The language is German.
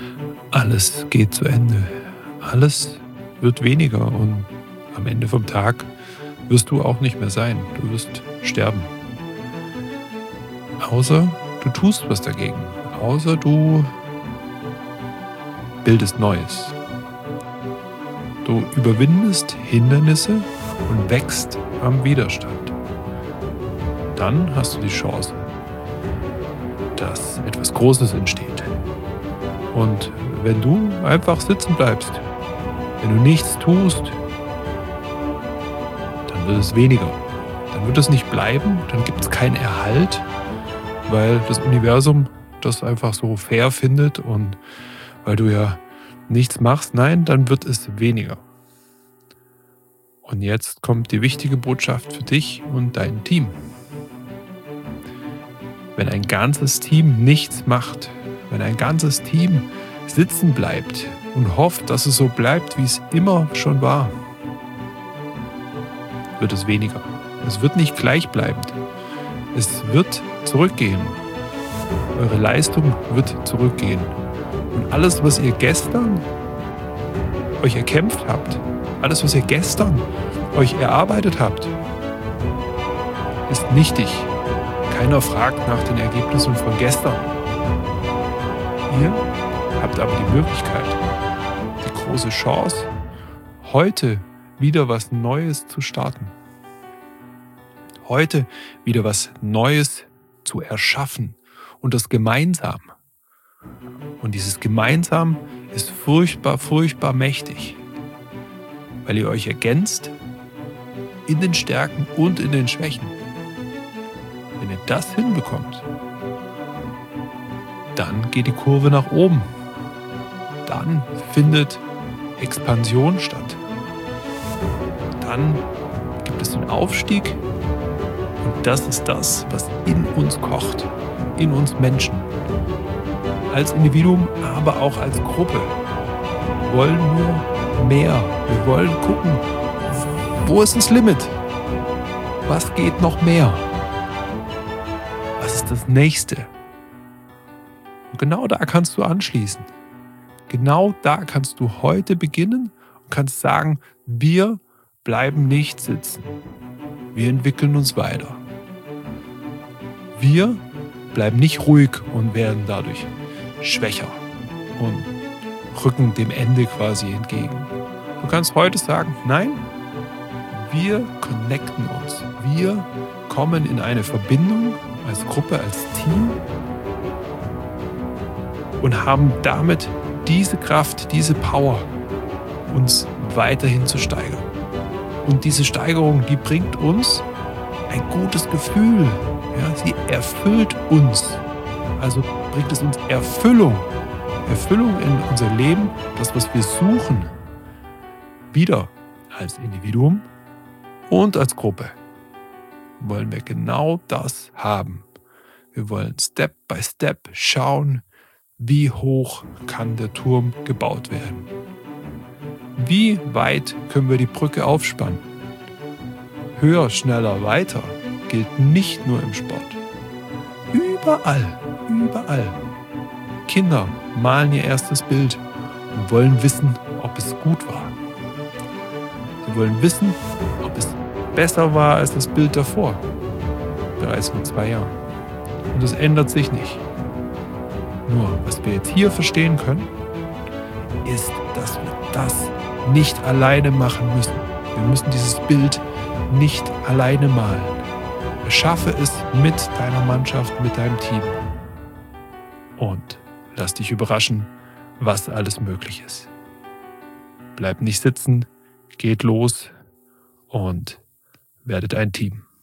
Alles geht zu Ende. Alles wird weniger und am Ende vom Tag wirst du auch nicht mehr sein. Du wirst sterben. Außer du tust was dagegen. Außer du bildest Neues. Du überwindest Hindernisse und wächst am Widerstand. Dann hast du die Chance, dass etwas Großes entsteht. Und wenn du einfach sitzen bleibst, wenn du nichts tust, dann wird es weniger. Dann wird es nicht bleiben, dann gibt es keinen Erhalt, weil das Universum das einfach so fair findet und weil du ja nichts machst. Nein, dann wird es weniger. Und jetzt kommt die wichtige Botschaft für dich und dein Team. Wenn ein ganzes Team nichts macht, wenn ein ganzes Team sitzen bleibt und hofft, dass es so bleibt, wie es immer schon war, wird es weniger. Es wird nicht gleichbleibend. Es wird zurückgehen. Eure Leistung wird zurückgehen. Und alles, was ihr gestern euch erkämpft habt, alles, was ihr gestern euch erarbeitet habt, ist nichtig. Keiner fragt nach den Ergebnissen von gestern. Ihr habt aber die Möglichkeit, die große Chance, heute wieder was Neues zu starten. Heute wieder was Neues zu erschaffen und das gemeinsam. Und dieses Gemeinsam ist furchtbar, furchtbar mächtig, weil ihr euch ergänzt in den Stärken und in den Schwächen. Wenn ihr das hinbekommt, dann geht die Kurve nach oben. Dann findet Expansion statt. Dann gibt es den Aufstieg und das ist das, was in uns kocht, in uns Menschen. Als Individuum, aber auch als Gruppe. Wir wollen nur mehr. Wir wollen gucken, wo ist das Limit? Was geht noch mehr? Was ist das Nächste? Und genau da kannst du anschließen. Genau da kannst du heute beginnen und kannst sagen, wir bleiben nicht sitzen. Wir entwickeln uns weiter. Wir bleiben nicht ruhig und werden dadurch schwächer und rücken dem Ende quasi entgegen. Du kannst heute sagen, nein, wir connecten uns. Wir kommen in eine Verbindung als Gruppe, als Team und haben damit diese Kraft, diese Power, uns weiterhin zu steigern. Und diese Steigerung, die bringt uns ein gutes Gefühl. Ja, sie erfüllt uns. Also bringt es uns Erfüllung. Erfüllung in unser Leben, das, was wir suchen. Wieder als Individuum und als Gruppe wollen wir genau das haben. Wir wollen Step by Step schauen, wie hoch kann der Turm gebaut werden. Wie weit können wir die Brücke aufspannen? Höher, schneller, weiter gilt nicht nur im Sport. Überall, überall. Kinder malen ihr erstes Bild und wollen wissen, ob es gut war. Sie wollen wissen, ob es besser war als das Bild davor, bereits vor 2 Jahren. Und es ändert sich nicht. Nur, was wir jetzt hier verstehen können, ist, dass wir das nicht alleine machen müssen. Wir müssen dieses Bild nicht alleine malen. Erschaffe es mit deiner Mannschaft, mit deinem Team. Und lass dich überraschen, was alles möglich ist. Bleib nicht sitzen, geht los und werdet ein Team.